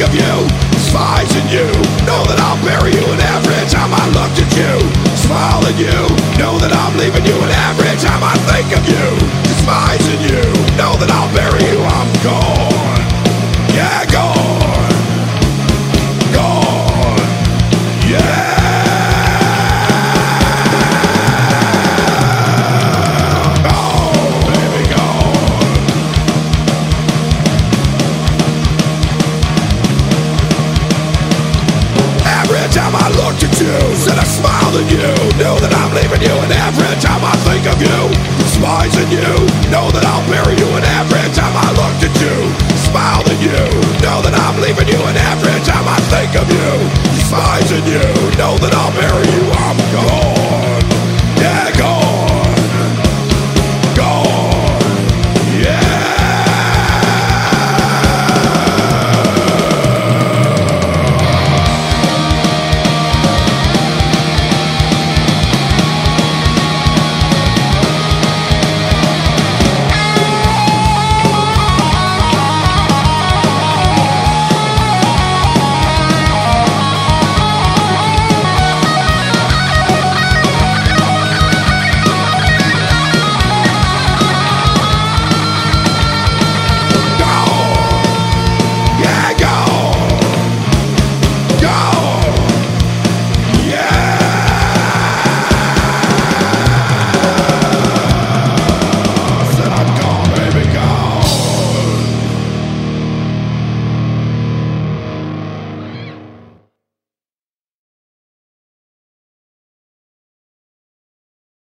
of you, despising you, know that I'll bury you. And every time I looked at you, smile at you, know that I'm leaving you. And every time I think of you, despising you, know that I'll bury you. I'm gone, yeah, gone, gone, yeah. Every time I looked at you, said I smiled at you, know that I'm leaving you. And every time I think of you, despising you, know that I'll bury you. And every time I looked at you, smiled at you, know that I'm leaving you. And every time I think of you, despising you, know that I'll bury you. I'm gone.